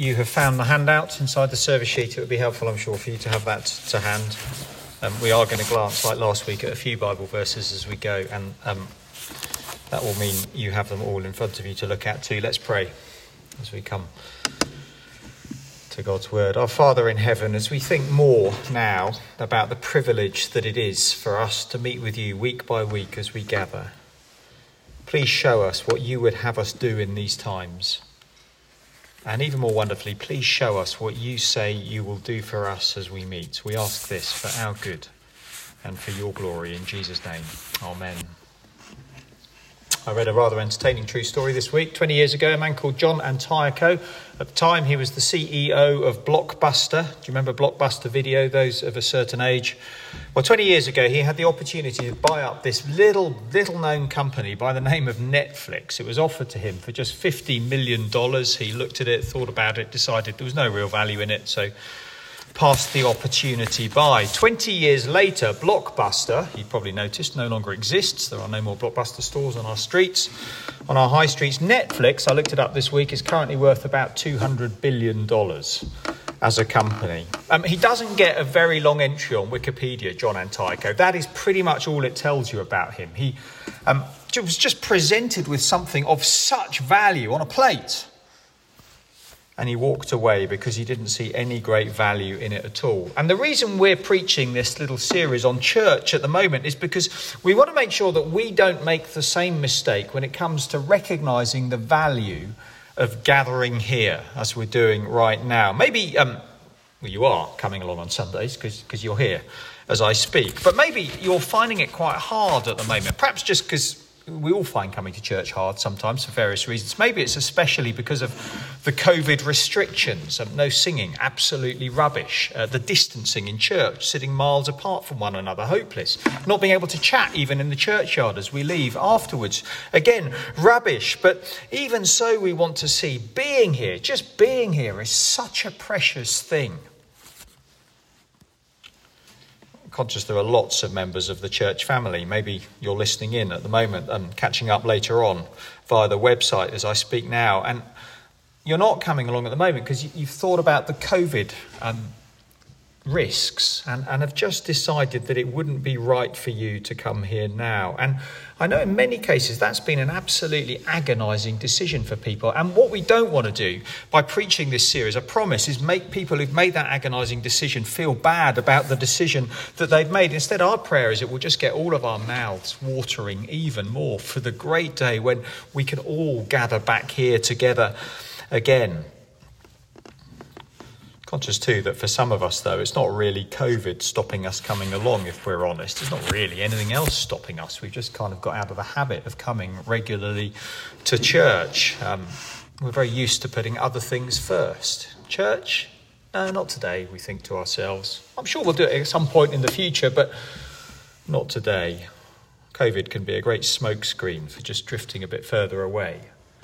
you have found the handouts inside the service sheet, it would be helpful, I'm sure, for you to have that to hand. We are going to glance, like last week, at a few Bible verses as we go, and that will mean you have them all in front of you to look at too. Let's pray as we come to God's word. Our Father in heaven, as we think more now about the privilege that it is for us to meet with you week by week as we gather, please show us what you would have us do in these times. And even more wonderfully, please show us what you say you will do for us as we meet. We ask this for our good and for your glory in Jesus' name. Amen. I read a rather entertaining true story this week. 20 years ago, a man called John Antioco. At the time, he was the CEO of Blockbuster. Do you remember Blockbuster Video, those of a certain age? Well, 20 years ago, he had the opportunity to buy up this little-known company by the name of Netflix. It was offered to him for just $50 million. He looked at it, thought about it, decided there was no real value in it, so passed the opportunity by. 20 years later, Blockbuster, you probably noticed, no longer exists. There are no more Blockbuster stores on our streets, on our high streets. Netflix, I looked it up this week, is currently worth about $200 billion as a company. He doesn't get a very long entry on Wikipedia, John Antioco. That is pretty much all it tells you about him. He was just presented with something of such value on a plate, and he walked away because he didn't see any great value in it at all. And the reason we're preaching this little series on church at the moment is because we want to make sure that we don't make the same mistake when it comes to recognising the value of gathering here, as we're doing right now. Maybe, you are coming along on Sundays because you're here as I speak. But maybe you're finding it quite hard at the moment, perhaps just because we all find coming to church hard sometimes for various reasons. Maybe it's especially because of the COVID restrictions. No singing, absolutely rubbish. The distancing in church, sitting miles apart from one another, hopeless. Not being able to chat even in the churchyard as we leave afterwards. Again, rubbish. But even so, we want to see being here, just being here is such a precious thing. Conscious there are lots of members of the church family. Maybe you're listening in at the moment and catching up later on via the website as I speak now. And you're not coming along at the moment because you've thought about the COVID risks and have just decided that it wouldn't be right for you to come here now. And I know in many cases that's been an absolutely agonising decision for people. And what we don't want to do by preaching this series, I promise, is make people who've made that agonising decision feel bad about the decision that they've made. Instead, our prayer is it will just get all of our mouths watering even more for the great day when we can all gather back here together again. Conscious too that for some of us, though, it's not really COVID stopping us coming along, if we're honest. It's not really anything else stopping us. We've just kind of got out of the habit of coming regularly to church. We're very used to putting other things first. Church? No, not today, we think to ourselves. I'm sure we'll do it at some point in the future, but not today. COVID can be a great smokescreen for just drifting a bit further away.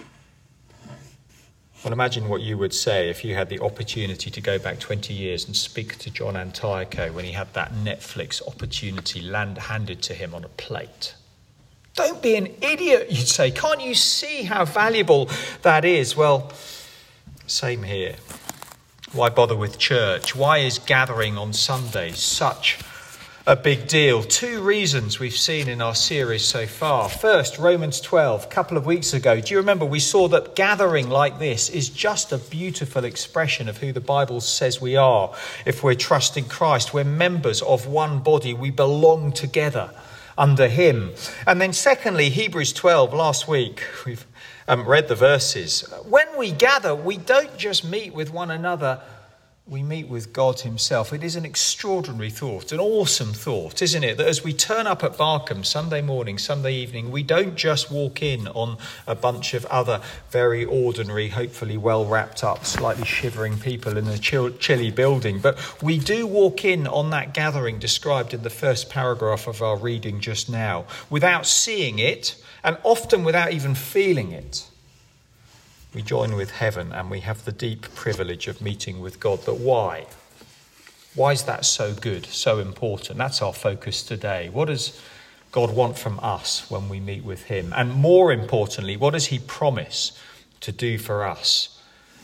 Well, imagine what you would say if you had the opportunity to go back 20 years and speak to John Antioco when he had that Netflix opportunity handed to him on a plate. Don't be an idiot, you'd say. Can't you see how valuable that is? Well, same here. Why bother with church? Why is gathering on Sundays such a big deal? Two reasons we've seen in our series so far. First, Romans 12, a couple of weeks ago. Do you remember we saw that gathering like this is just a beautiful expression of who the Bible says we are. If we're trusting Christ, we're members of one body. We belong together under him. And then secondly, Hebrews 12, last week, we've read the verses. When we gather, we don't just meet with one another, we meet with God himself. It is an extraordinary thought, an awesome thought, isn't it? That as we turn up at Barkham Sunday morning, Sunday evening, we don't just walk in on a bunch of other very ordinary, hopefully well wrapped up, slightly shivering people in a chilly building. But we do walk in on that gathering described in the first paragraph of our reading just now, without seeing it and often without even feeling it. We join with heaven and we have the deep privilege of meeting with God. But why? Why is that so good, so important? That's our focus today. What does God want from us when we meet with him? And more importantly, what does he promise to do for us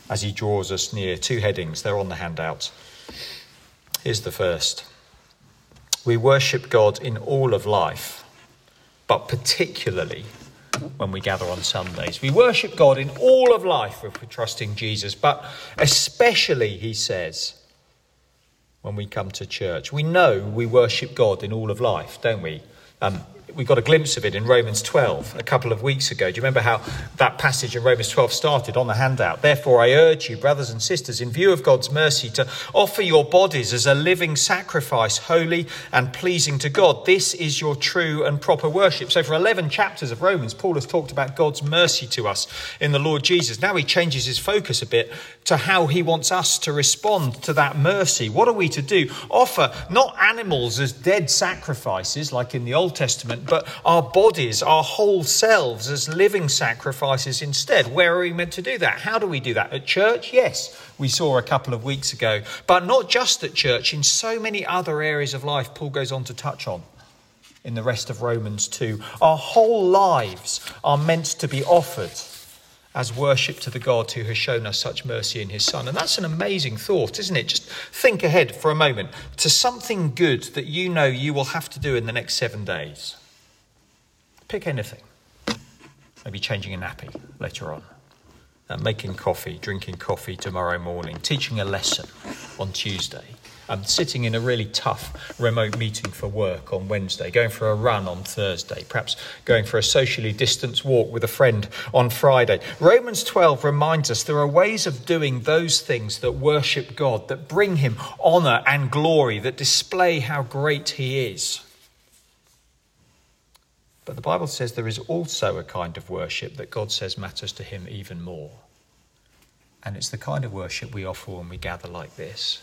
as he draws us near. 2 headings, they're on the handout. Here's the first. We worship God in all of life, but particularly when we gather on Sundays. We worship God in all of life if we're trusting Jesus, but especially, he says, when we come to church. We know we worship God in all of life, don't we? We got a glimpse of it in Romans 12 a couple of weeks ago. Do you remember how that passage in Romans 12 started on the handout? Therefore, I urge you, brothers and sisters, in view of God's mercy, to offer your bodies as a living sacrifice, holy and pleasing to God. This is your true and proper worship. So for 11 chapters of Romans, Paul has talked about God's mercy to us in the Lord Jesus. Now he changes his focus a bit to how he wants us to respond to that mercy. What are we to do? Offer not animals as dead sacrifices like in the Old Testament, but our bodies, our whole selves as living sacrifices instead. Where are we meant to do that? How do we do that? At church? Yes, we saw a couple of weeks ago. But not just at church, in so many other areas of life Paul goes on to touch on in the rest of Romans 2. Our whole lives are meant to be offered as worship to the God who has shown us such mercy in his Son. And that's an amazing thought, isn't it? Just think ahead for a moment to something good that you know you will have to do in the next 7 days. Pick anything. Maybe changing a nappy later on. Making coffee, drinking coffee tomorrow morning. Teaching a lesson on Tuesday. Sitting in a really tough remote meeting for work on Wednesday. Going for a run on Thursday. Perhaps going for a socially distanced walk with a friend on Friday. Romans 12 reminds us there are ways of doing those things that worship God, that bring him honour and glory, that display how great he is. But the Bible says there is also a kind of worship that God says matters to him even more. And it's the kind of worship we offer when we gather like this.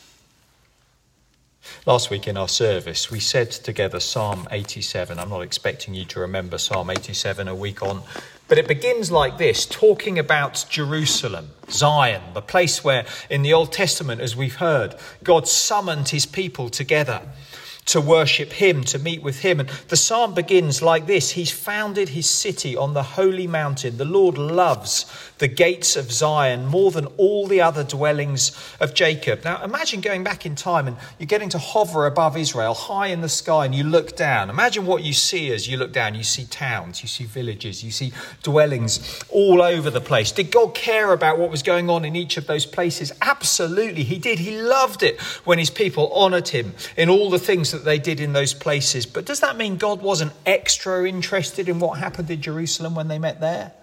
Last week in our service, we said together Psalm 87. I'm not expecting you to remember Psalm 87 a week on, but it begins like this, talking about Jerusalem, Zion, the place where in the Old Testament, as we've heard, God summoned his people together to worship him, to meet with him. And the psalm begins like this. He's founded his city on the holy mountain. The Lord loves the gates of Zion more than all the other dwellings of Jacob. Now imagine going back in time and you're getting to hover above Israel, high in the sky, and you look down. Imagine what you see as you look down. You see towns, you see villages, you see dwellings all over the place. Did God care about what was going on in each of those places? Absolutely, he did. He loved it when his people honoured him in all the things that they did in those places. But does that mean God wasn't extra interested in what happened in Jerusalem when they met there?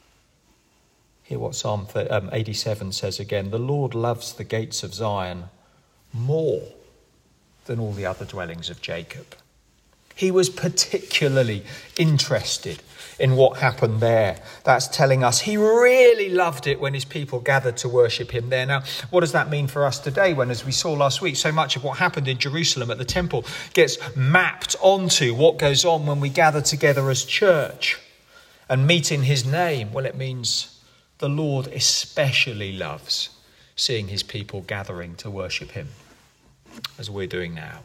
Hear what Psalm 87 says again. The Lord loves the gates of Zion more than all the other dwellings of Jacob. He was particularly interested in what happened there. That's telling us he really loved it when his people gathered to worship him there. Now, what does that mean for us today when, as we saw last week, so much of what happened in Jerusalem at the temple gets mapped onto what goes on when we gather together as church and meet in his name? Well, it means the Lord especially loves seeing his people gathering to worship him, as we're doing now.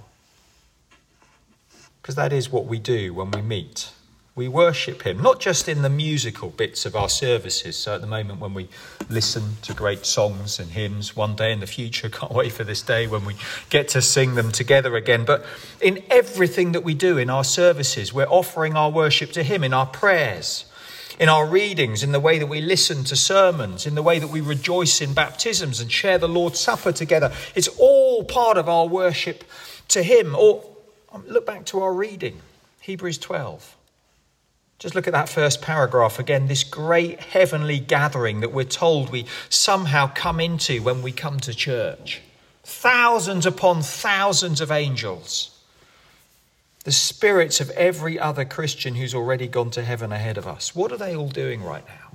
Because that is what we do when we meet. We worship him, not just in the musical bits of our services. So at the moment when we listen to great songs and hymns, one day in the future, can't wait for this day when we get to sing them together again. But in everything that we do in our services, we're offering our worship to him in our prayers, in our readings, in the way that we listen to sermons, in the way that we rejoice in baptisms and share the Lord's Supper together. It's all part of our worship to him. Or look back to our reading, Hebrews 12. Just look at that first paragraph again, this great heavenly gathering that we're told we somehow come into when we come to church. Thousands upon thousands of angels. The spirits of every other Christian who's already gone to heaven ahead of us. What are they all doing right now?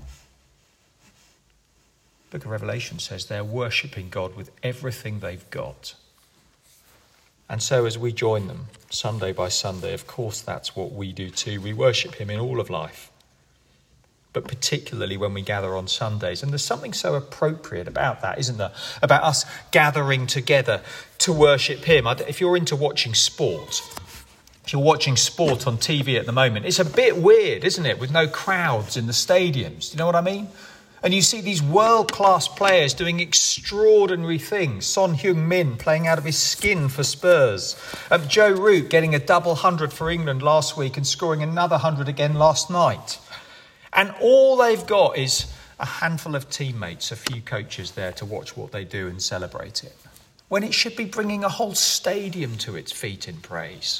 The book of Revelation says they're worshipping God with everything they've got. And so as we join them Sunday by Sunday, of course that's what we do too. We worship him in all of life, but particularly when we gather on Sundays. And there's something so appropriate about that, isn't there? About us gathering together to worship him. If you're into watching sport, if you're watching sport on TV at the moment, it's a bit weird, isn't it? With no crowds in the stadiums. Do you know what I mean? And you see these world-class players doing extraordinary things. Son Heung-min playing out of his skin for Spurs. Joe Root getting a double 100 for England last week and scoring another 100 again last night. And all they've got is a handful of teammates, a few coaches there to watch what they do and celebrate it, when it should be bringing a whole stadium to its feet in praise.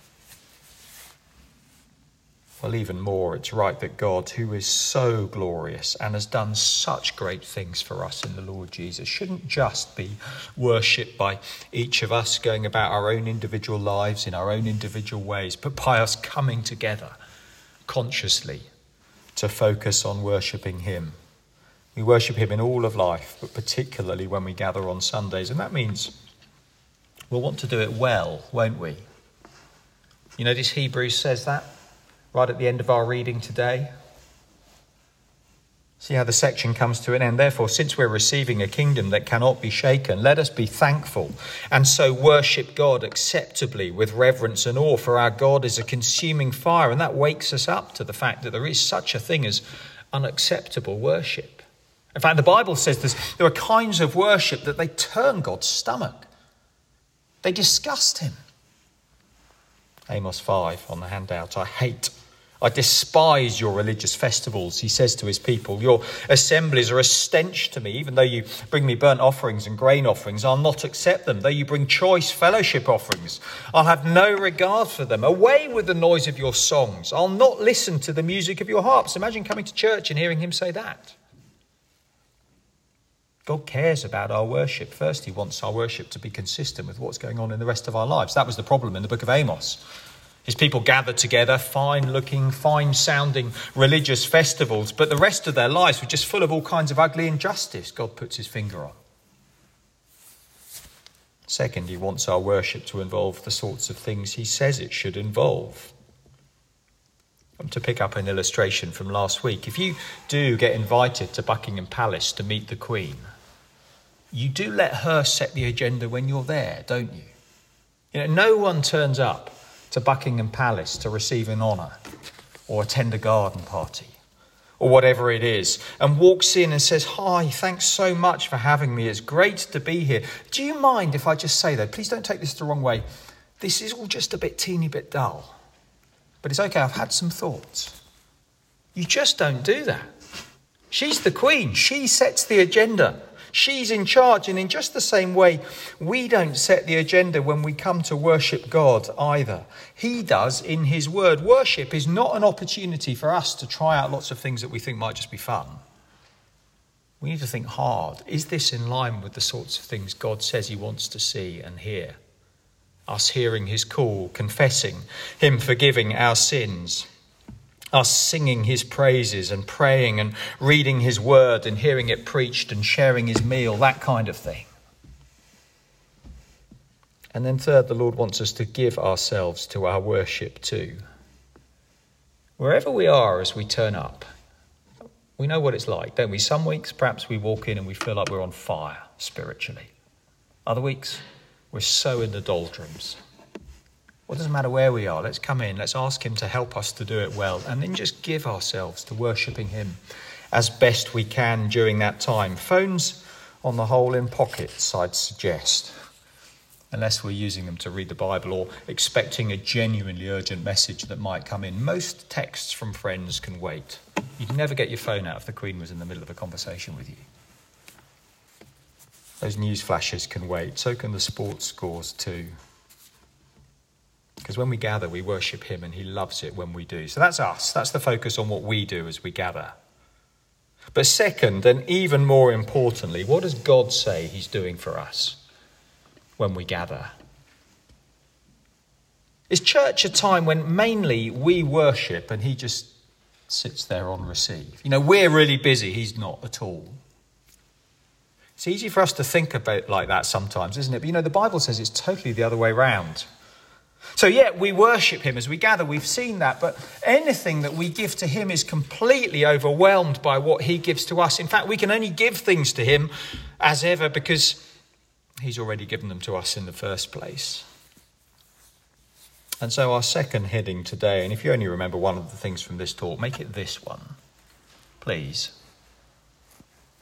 Well, even more, it's right that God, who is so glorious and has done such great things for us in the Lord Jesus, shouldn't just be worshipped by each of us going about our own individual lives in our own individual ways, but by us coming together consciously to focus on worshipping him. We worship him in all of life, but particularly when we gather on Sundays. And that means we'll want to do it well, won't we? You notice Hebrews says that right at the end of our reading today. See how the section comes to an end. Therefore, since we're receiving a kingdom that cannot be shaken, let us be thankful and so worship God acceptably with reverence and awe. For our God is a consuming fire, and that wakes us up to the fact that there is such a thing as unacceptable worship. In fact, the Bible says there are kinds of worship that they turn God's stomach. They disgust him. Amos 5 on the handout. I despise your religious festivals, he says to his people. Your assemblies are a stench to me. Even though you bring me burnt offerings and grain offerings, I'll not accept them. Though you bring choice fellowship offerings, I'll have no regard for them. Away with the noise of your songs. I'll not listen to the music of your harps. Imagine coming to church and hearing him say that. God cares about our worship. First, he wants our worship to be consistent with what's going on in the rest of our lives. That was the problem in the book of Amos. His people gathered together, fine-looking, fine-sounding religious festivals, but the rest of their lives were just full of all kinds of ugly injustice. God puts his finger on. Second, he wants our worship to involve the sorts of things he says it should involve. To pick up an illustration from last week, if you do get invited to Buckingham Palace to meet the Queen, you do let her set the agenda when you're there, don't you? You know, no one turns up to Buckingham Palace to receive an honour or attend a garden party or whatever it is and walks in and says, "Hi, thanks so much for having me. It's great to be here. Do you mind if I just say, though, please don't take this the wrong way, this is all just a teeny bit dull. But it's okay, I've had some thoughts." You just don't do that. She's the Queen. She sets the agenda. She's in charge. And in just the same way, we don't set the agenda when we come to worship God either. He does in his word. Worship is not an opportunity for us to try out lots of things that we think might just be fun. We need to think hard. Is this in line with the sorts of things God says he wants to see and hear? Us hearing his call, confessing, him forgiving our sins, us singing his praises and praying and reading his word and hearing it preached and sharing his meal, that kind of thing. And then third, the Lord wants us to give ourselves to our worship too. Wherever we are as we turn up, we know what it's like, don't we? Some weeks, perhaps we walk in and we feel like we're on fire spiritually. Other weeks, we're so in the doldrums. Well, it doesn't matter where we are. Let's come in. Let's ask him to help us to do it well. And then just give ourselves to worshipping him as best we can during that time. Phones on the whole in pockets, I'd suggest. Unless we're using them to read the Bible or expecting a genuinely urgent message that might come in. Most texts from friends can wait. You'd never get your phone out if the Queen was in the middle of a conversation with you. Those news flashes can wait. So can the sports scores too. Because when we gather, we worship him and he loves it when we do. So that's us. That's the focus on what we do as we gather. But second, and even more importantly, what does God say he's doing for us when we gather? Is church a time when mainly we worship and he just sits there on receive? You know, we're really busy. He's not at all. It's easy for us to think about like that sometimes, isn't it? But you know, the Bible says it's totally the other way around. So yeah, we worship him as we gather. We've seen that. But anything that we give to him is completely overwhelmed by what he gives to us. In fact, we can only give things to him as ever because he's already given them to us in the first place. And so our second heading today, and if you only remember one of the things from this talk, make it this one, please.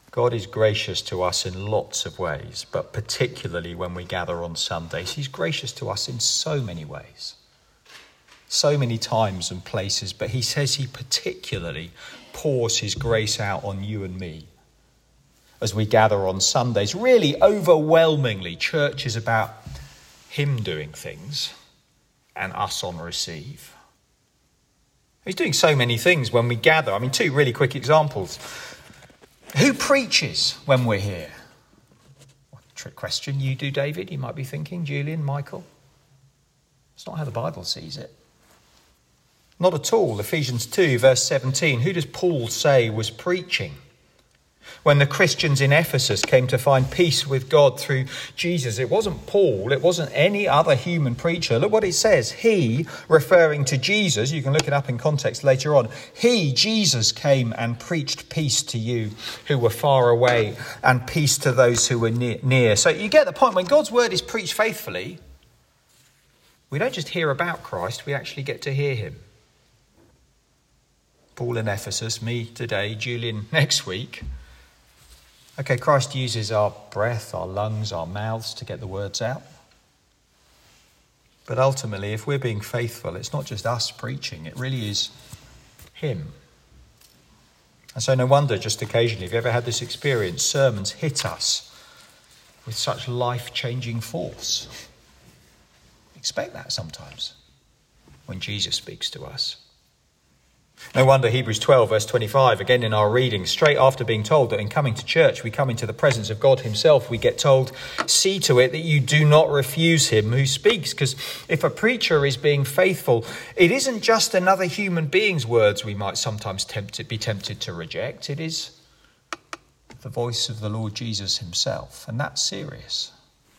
God is gracious to us in lots of ways, but particularly when we gather on Sundays, he's gracious to us in so many ways, so many times and places, but he says he particularly pours his grace out on you and me as we gather on Sundays. Really, overwhelmingly, church is about him doing things and us on receive. He's doing so many things when we gather. I mean, two really quick examples. Who preaches when we're here? Trick question. You do, David, you might be thinking. Julian, Michael. It's not how the Bible sees it. Not at all. Ephesians 2, verse 17. Who does Paul say was preaching when the Christians in Ephesus came to find peace with God through Jesus? It wasn't Paul. It wasn't any other human preacher. Look what it says. He, referring to Jesus, you can look it up in context later on. He, Jesus, came and preached peace to you who were far away and peace to those who were near. So you get the point. When God's word is preached faithfully, we don't just hear about Christ, we actually get to hear him. Paul in Ephesus, me today, Julian next week. Okay, Christ uses our breath, our lungs, our mouths to get the words out. But ultimately, if we're being faithful, it's not just us preaching, it really is him. And so no wonder, just occasionally, if you ever had this experience, sermons hit us with such life-changing force. Expect that sometimes when Jesus speaks to us. No wonder Hebrews 12, verse 25, again in our reading, straight after being told that in coming to church we come into the presence of God himself, we get told, see to it that you do not refuse him who speaks. Because if a preacher is being faithful, it isn't just another human being's words we might sometimes be tempted to reject. It is the voice of the Lord Jesus himself, and that's serious.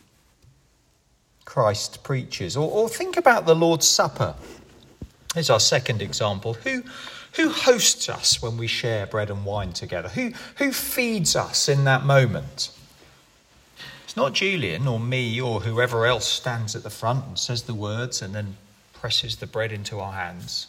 Christ preaches. Or think about the Lord's Supper. Here's our second example. Who hosts us when we share bread and wine together? Who feeds us in that moment? It's not Julian or me or whoever else stands at the front and says the words and then presses the bread into our hands.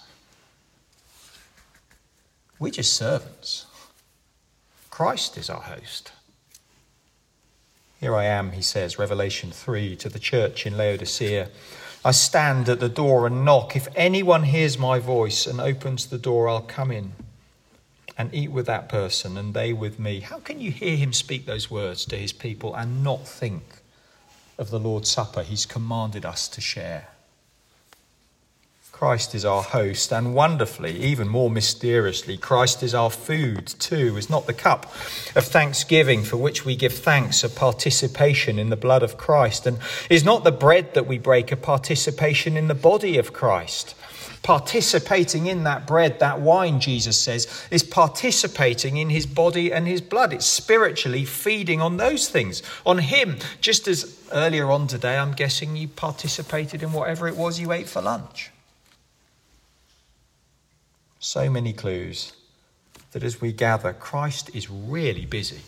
We're just servants. Christ is our host. Here I am, he says, Revelation 3, to the church in Laodicea. I stand at the door and knock. If anyone hears my voice and opens the door, I'll come in and eat with that person and they with me. How can you hear him speak those words to his people and not think of the Lord's Supper he's commanded us to share? Christ is our host, and wonderfully, even more mysteriously, Christ is our food too. Is not the cup of thanksgiving for which we give thanks a participation in the blood of Christ? And is not the bread that we break a participation in the body of Christ? Participating in that bread, that wine, Jesus says, is participating in his body and his blood. It's spiritually feeding on those things, on him. Just as earlier on today, I'm guessing you participated in whatever it was you ate for lunch. So many clues that as we gather, Christ is really busy.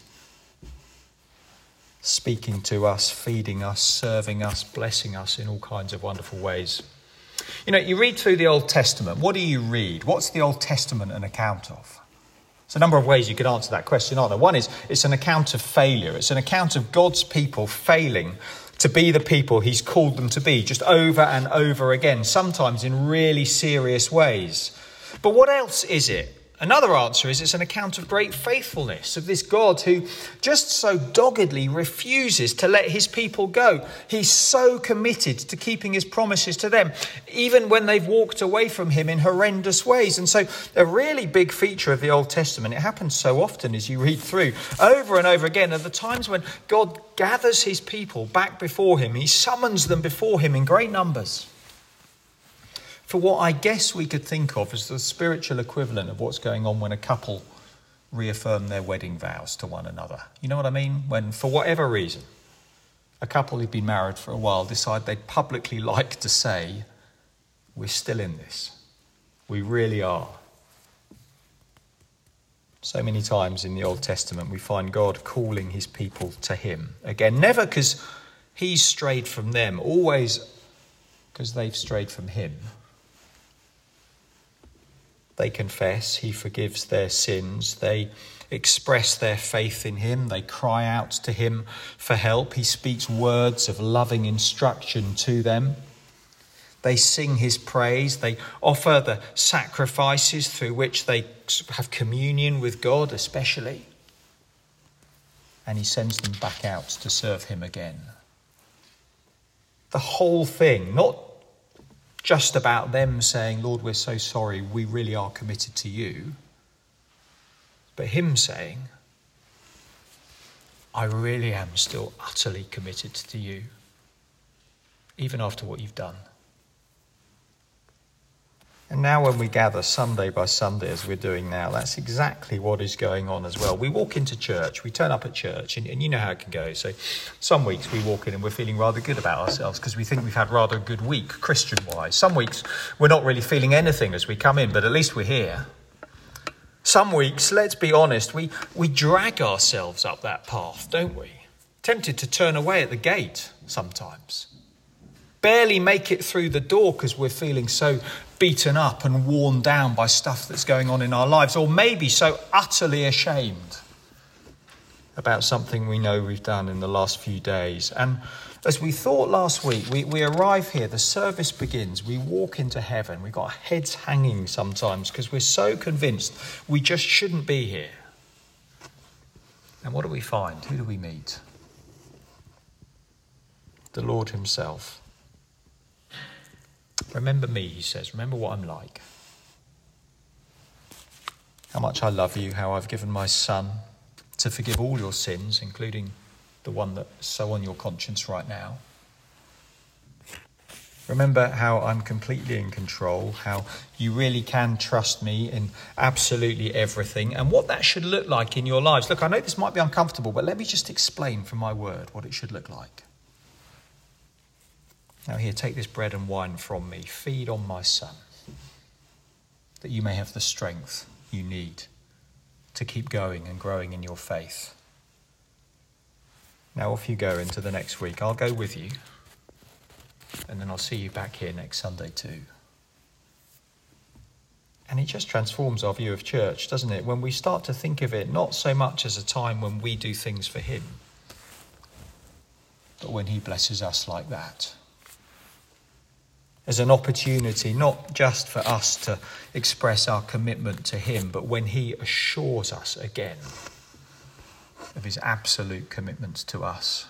Speaking to us, feeding us, serving us, blessing us in all kinds of wonderful ways. You know, you read through the Old Testament. What do you read? What's the Old Testament an account of? There's a number of ways you could answer that question, aren't there? One is it's an account of failure. It's an account of God's people failing to be the people he's called them to be, just over and over again, sometimes in really serious ways. But what else is it? Another answer is it's an account of great faithfulness, of this God who just so doggedly refuses to let his people go. He's so committed to keeping his promises to them, even when they've walked away from him in horrendous ways. And so a really big feature of the Old Testament, it happens so often as you read through, over and over again, are the times when God gathers his people back before him. He summons them before him in great numbers, for what I guess we could think of as the spiritual equivalent of what's going on when a couple reaffirm their wedding vows to one another. You know what I mean? When, for whatever reason, a couple who've been married for a while decide they'd publicly like to say, we're still in this. We really are. So many times in the Old Testament we find God calling his people to him. Again, never because he's strayed from them, always because they've strayed from him. They confess, he forgives their sins. They express their faith in him. They cry out to him for help. He speaks words of loving instruction to them. They sing his praise. They offer the sacrifices through which they have communion with God especially. And he sends them back out to serve him again. The whole thing, not just about them saying, Lord, we're so sorry, we really are committed to you. But him saying, I really am still utterly committed to you, even after what you've done. And now when we gather Sunday by Sunday, as we're doing now, that's exactly what is going on as well. We walk into church, we turn up at church, and you know how it can go. So some weeks we walk in and we're feeling rather good about ourselves because we think we've had rather a good week, Christian-wise. Some weeks we're not really feeling anything as we come in, but at least we're here. Some weeks, let's be honest, we drag ourselves up that path, don't we? Tempted to turn away at the gate sometimes. Barely make it through the door because we're feeling so beaten up and worn down by stuff that's going on in our lives, or maybe so utterly ashamed about something we know we've done in the last few days. And as we thought last week, we arrive here, the service begins, we walk into heaven, we've got our heads hanging sometimes because we're so convinced we just shouldn't be here. And what do we find? Who do we meet? The Lord himself. Remember me, he says. Remember what I'm like. How much I love you, how I've given my son to forgive all your sins, including the one that's so on your conscience right now. Remember how I'm completely in control, how you really can trust me in absolutely everything, and what that should look like in your lives. Look, I know this might be uncomfortable, but let me just explain from my word what it should look like. Now here, take this bread and wine from me. Feed on my son, that you may have the strength you need to keep going and growing in your faith. Now off you go into the next week. I'll go with you, and then I'll see you back here next Sunday too. And it just transforms our view of church, doesn't it? When we start to think of it not so much as a time when we do things for him, but when he blesses us like that. As an opportunity not just for us to express our commitment to him, but when he assures us again of his absolute commitment to us.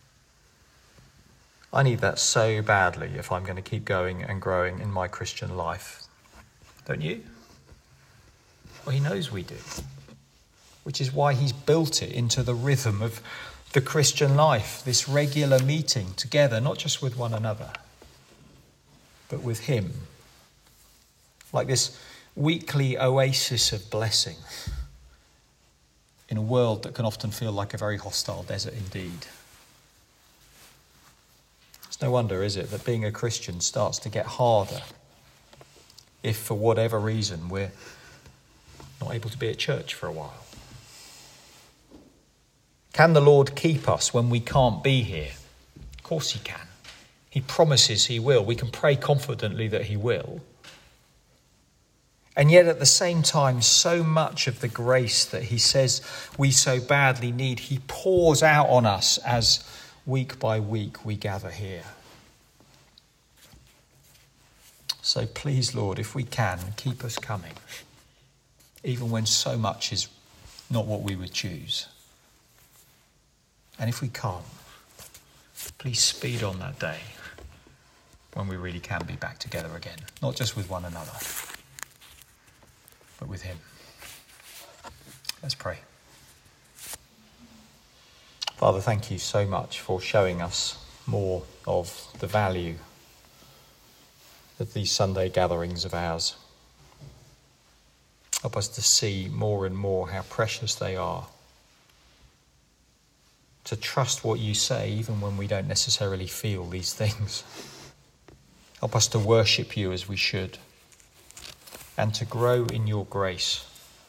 I need that so badly if I'm going to keep going and growing in my Christian life. Don't you? Well, he knows we do, which is why he's built it into the rhythm of the Christian life, this regular meeting together, not just with one another, but with him, like this weekly oasis of blessing in a world that can often feel like a very hostile desert indeed. It's no wonder, is it, that being a Christian starts to get harder if for whatever reason we're not able to be at church for a while. Can the Lord keep us when we can't be here? Of course he can. He promises he will. We can pray confidently that he will. And yet at the same time, so much of the grace that he says we so badly need, he pours out on us as week by week we gather here. So please, Lord, if we can, keep us coming, even when so much is not what we would choose. And if we can't, please speed on that day when we really can be back together again, not just with one another, but with him. Let's pray. Father, thank you so much for showing us more of the value of these Sunday gatherings of ours. Help us to see more and more how precious they are, to trust what you say even when we don't necessarily feel these things. Help us to worship you as we should, and to grow in your grace.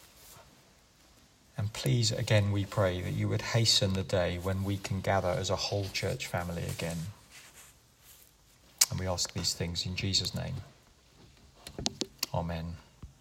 And please, again, we pray that you would hasten the day when we can gather as a whole church family again. And we ask these things in Jesus' name. Amen.